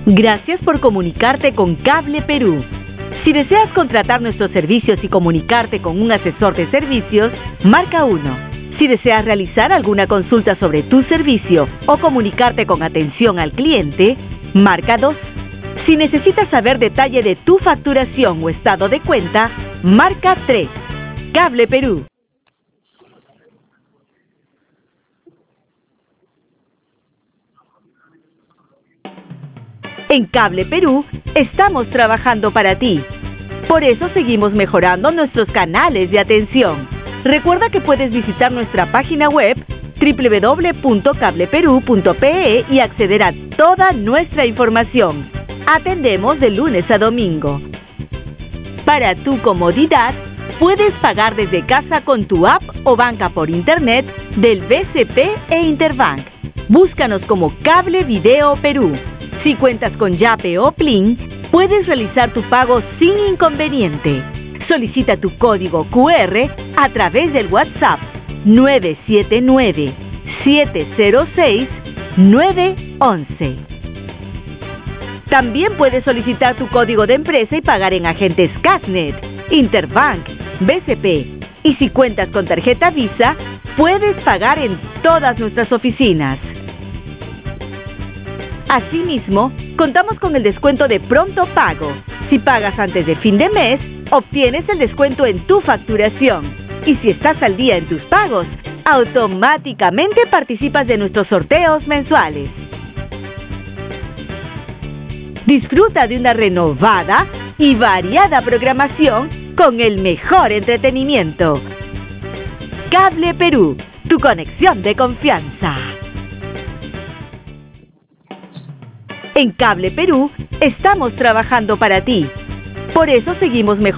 Gracias por comunicarte con Cable Perú. Si deseas contratar nuestros servicios y comunicarte con un asesor de servicios, marca 1. Si deseas realizar alguna consulta sobre tu servicio o comunicarte con atención al cliente, marca 2. Si necesitas saber detalle de tu facturación o estado de cuenta, marca 3. Cable Perú. En Cable Perú estamos trabajando para ti. Por eso seguimos mejorando nuestros canales de atención. Recuerda que puedes visitar nuestra página web www.cableperú.pe y acceder a toda nuestra información. Atendemos de lunes a domingo. Para tu comodidad, puedes pagar desde casa con tu app o banca por internet del BCP e Interbank. Búscanos como Cable Video Perú. Si cuentas con Yape o Plin, puedes realizar tu pago sin inconveniente. Solicita tu código QR a través del WhatsApp 979-706-911. También puedes solicitar tu código de empresa y pagar en agentes Casnet, Interbank, BCP. Y si cuentas con tarjeta Visa, puedes pagar en todas nuestras oficinas. Asimismo, contamos con el descuento de pronto pago. Si pagas antes de fin de mes, obtienes el descuento en tu facturación. Y si estás al día en tus pagos, automáticamente participas de nuestros sorteos mensuales. Disfruta de una renovada y variada programación con el mejor entretenimiento. Cable Perú, tu conexión de confianza. En Cable Perú estamos trabajando para ti. Por eso seguimos mejorando